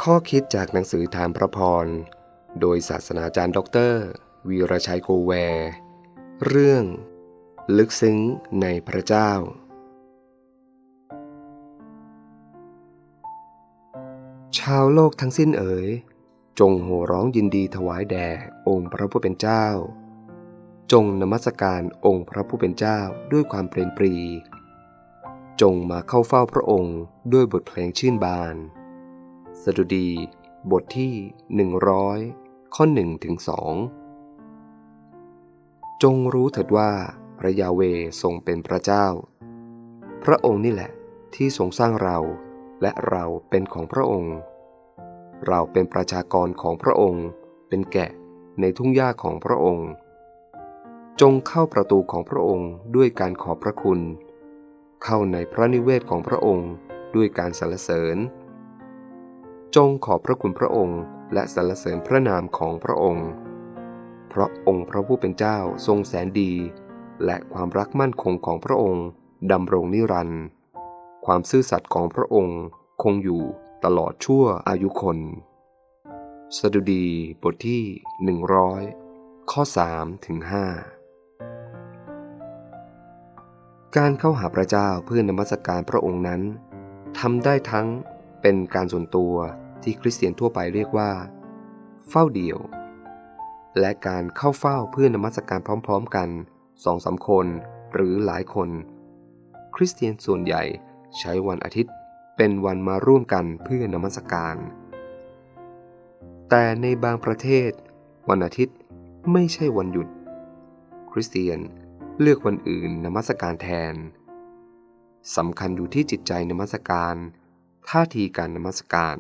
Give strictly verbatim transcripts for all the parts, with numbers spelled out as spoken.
ข้อคิดจากหนังสือถามพระพรโดยศาสนาจารย์ด็อกเตอร์วีรชัยโกแวร์เรื่องลึกซึ้งในพระเจ้าชาวโลกทั้งสิ้นเอ๋ยจงโห่ร้องยินดีถวายแด่องค์พระผู้เป็นเจ้าจงนมัสการองค์พระผู้เป็นเจ้าด้วยความเปรมปรีจงมาเข้าเฝ้าพระองค์ด้วยบทเพลงชื่นบานสดุดีบทที่หนึ่งร้อยข้อหนึ่งถึงสองจงรู้เถิดว่าพระยาเวห์ทรงเป็นพระเจ้าพระองค์นี่แหละที่ทรงสร้างเราและเราเป็นของพระองค์เราเป็นประชากรของพระองค์เป็นแกะในทุ่งหญ้าของพระองค์จงเข้าประตูของพระองค์ด้วยการขอบพระคุณเข้าในพระนิเวศของพระองค์ด้วยการสรรเสริญจงขอบพระคุณพระองค์และสรรเสริญพระนามของพระองค์เพราะองค์พระผู้เป็นเจ้าทรงแสนดีและความรักมั่นคงของพระองค์ดำรงนิรันดร์ความซื่อสัตย์ของพระองค์คงอยู่ตลอดชั่วอายุคนสดุดีบทที่หนึ่งร้อยข้อสามถึงห้าการเข้าหาพระเจ้าเพื่อนมัสการพระองค์นั้นทำได้ทั้งเป็นการส่วนตัวที่คริสเตียนทั่วไปเรียกว่าเฝ้าเดี่ยวและการเข้าเฝ้าเพื่อนมัสการพร้อมๆกันสองสามคนหรือหลายคนคริสเตียนส่วนใหญ่ใช้วันอาทิตย์เป็นวันมาร่วมกันเพื่อนมัสการแต่ในบางประเทศวันอาทิตย์ไม่ใช่วันหยุดคริสเตียนเลือกวันอื่นนมัสการแทนสำคัญอยู่ที่จิตใจนมัสการท่าทีการนมัสการ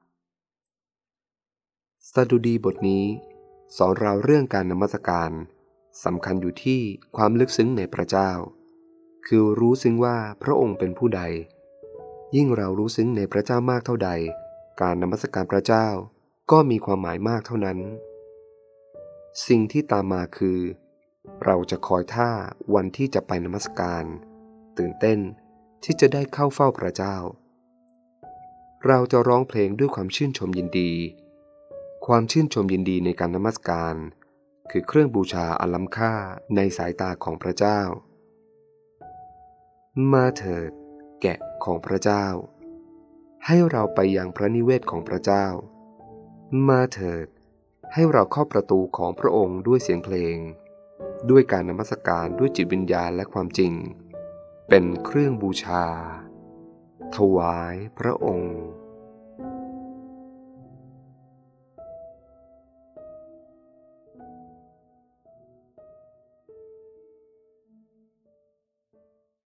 สดุดีบทนี้สอนเราเรื่องการนมัสการสำคัญอยู่ที่ความลึกซึ้งในพระเจ้าคือรู้ซึ้งว่าพระองค์เป็นผู้ใดยิ่งเรารู้ซึ้งในพระเจ้ามากเท่าใดการนมัสการพระเจ้าก็มีความหมายมากเท่านั้นสิ่งที่ตามมาคือเราจะคอยท่าวันที่จะไปนมัสการตื่นเต้นที่จะได้เข้าเฝ้าพระเจ้าเราจะร้องเพลงด้วยความชื่นชมยินดีความชื่นชมยินดีในการนมัสการคือเครื่องบูชาอันล้ำค่าในสายตาของพระเจ้ามาเถิดแกะของพระเจ้าให้เราไปยังพระนิเวศของพระเจ้ามาเถิดให้เราเข้าประตูของพระองค์ด้วยเสียงเพลงด้วยการนมัสการด้วยจิตวิญญาณและความจริงเป็นเครื่องบูชาถวายพระองค์